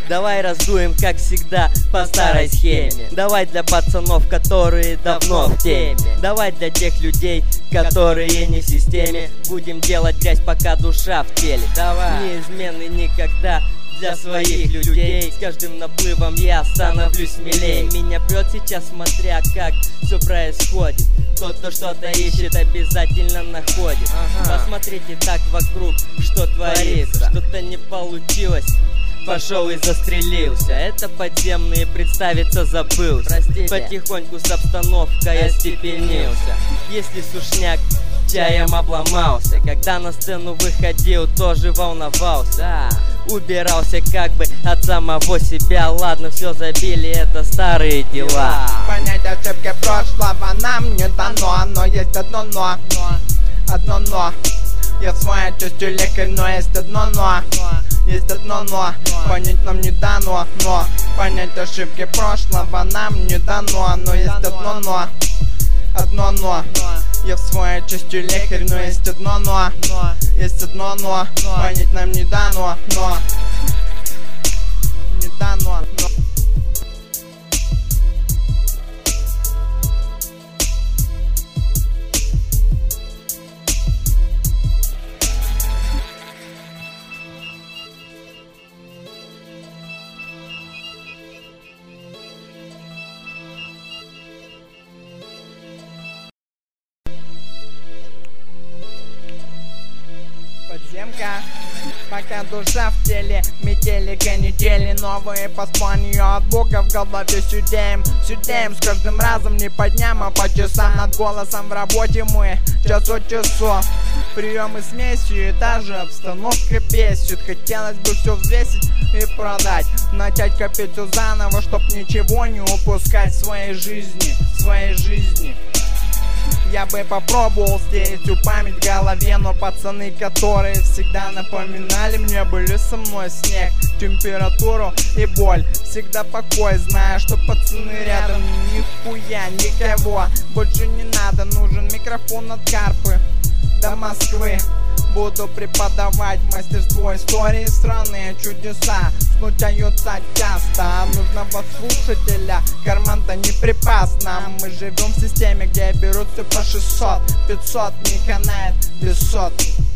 Давай раздуем, как всегда, по старой схеме. Давай для пацанов, которые давно в теме. Давай для тех людей, которые не в системе. Будем делать грязь, пока душа в теле. Давай. Неизменный никогда для своих людей. С каждым наплывом я становлюсь смелее. Меня прет сейчас, смотря как все происходит. Тот, кто что-то ищет, обязательно находит. Посмотрите так вокруг, что творится. Что-то не получилось, пошел и застрелился. Это подземные, представиться забыл. Потихоньку с обстановкой остепенился. Если сушняк, чаем обломался. Когда на сцену выходил, тоже волновался. Убирался как бы от самого себя. Ладно, все забили, это старые дела. Понять ошибки прошлого нам не дано. Но есть одно но. Одно но. Я своей частью лекарь, но есть одно но. Есть одно но. Понять нам не дано. Но понять ошибки прошлого нам не дано. Но есть одно но. Одно но. Я в своей частью лекарь, но есть одно но. Есть одно но. Понять нам не дано. Но не дано. Подземка, пока душа в теле, метели канители, новые послания от Бога в голове сюдеем. С каждым разом не по дням, а по часам. Над голосом в работе мы час от часов. Приемы смесью и та же обстановка бесит. Хотелось бы все взвесить и продать, начать копить все заново, чтоб ничего не упускать в своей жизни. Я бы попробовал стереть всю память в голове, но пацаны, которые всегда напоминали мне, были со мной снег, температуру и боль. Всегда покой, зная, что пацаны рядом. Нихуя, никого больше не надо, нужен микрофон от Карпы до Москвы. Буду преподавать мастерство истории страны. Чудеса случаются часто. Нужного слушателя карман-то не припас нам. Мы живем в системе, где берут все по 600, 500, не канает без сотни.